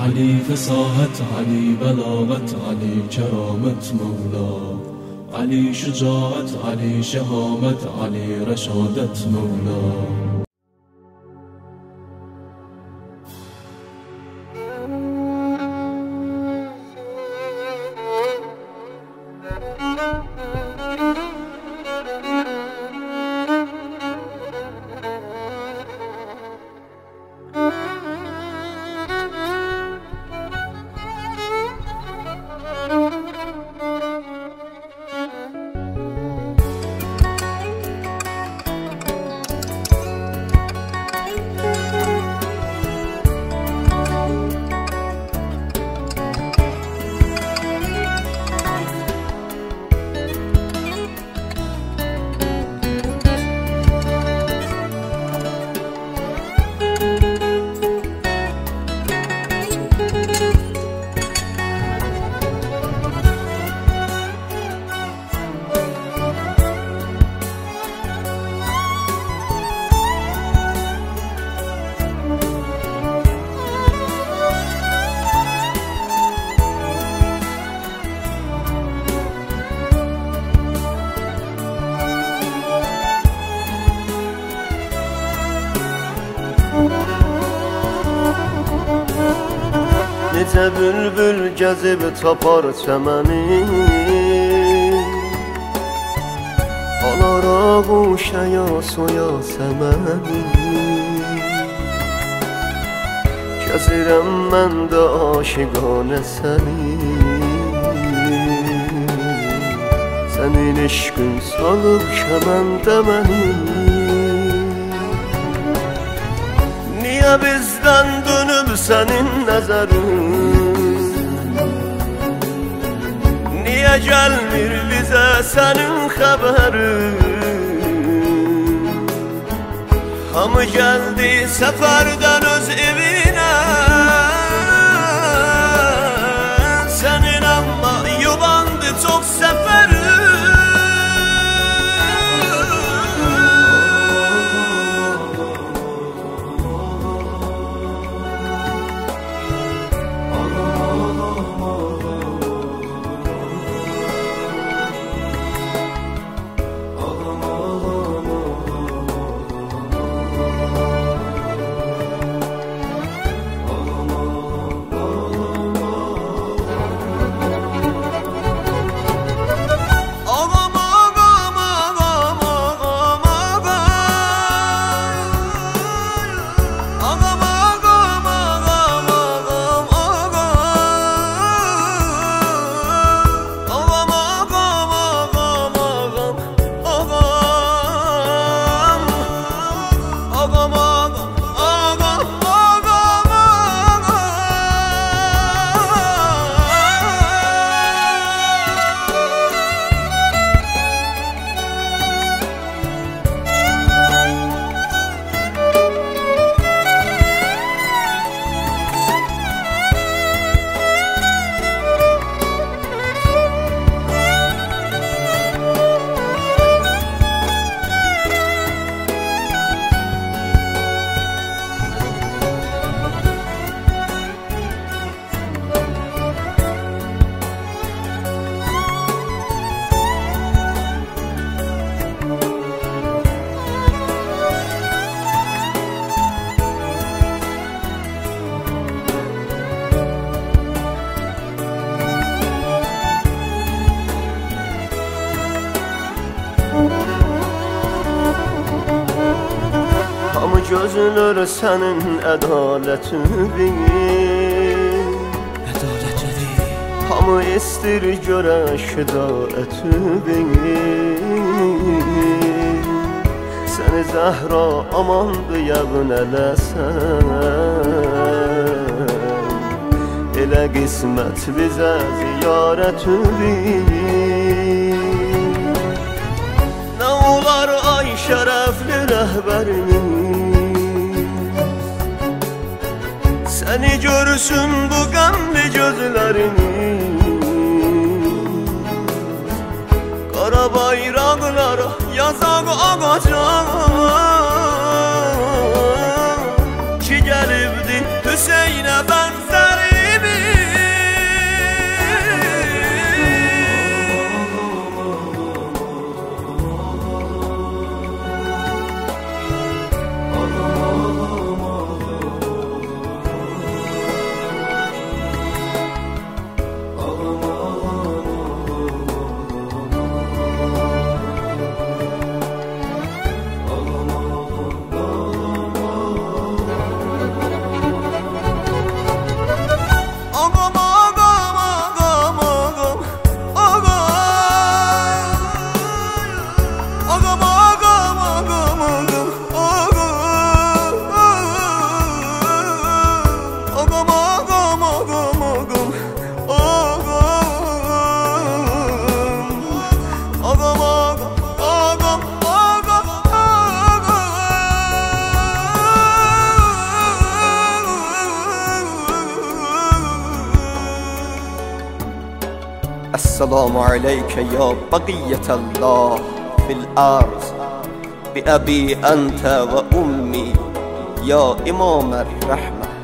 علی فصاحت، علی بلاغت، علی کرامت مولا، علی شجاعت، علی شهامت، علی رشادت مولا. Necə bülbül gəzib tapar çəməni, alara quşaya soya səməni. Gəzirəm mən də aşiqanə səni, sənin eşqin salıb kəməndə məni. Niyə bizdən dönüb sənin nəzərin, niyə gəlmir bizə sənin xəbərin? Hamı gəldi səfərdən öz evinə, sənin amma yubandı çox səfərin. Hamı gözlür sənin ədalətini, hamı istir görə şücaətini. Səni Zəhra amandı yəqin eləsən, elə qismət bizə ziyarətini. Nə olar ay şərəfli rəhbərimiz, səni görsün bu qəmli gözlərimiz. Qara bayraqlara yazaq ağacaq, ki gəlibdi Hüseynə bənzəri. السلام عليك يا بقية الله في الأرض بأبي أنت وأمي يا إمام الرحمة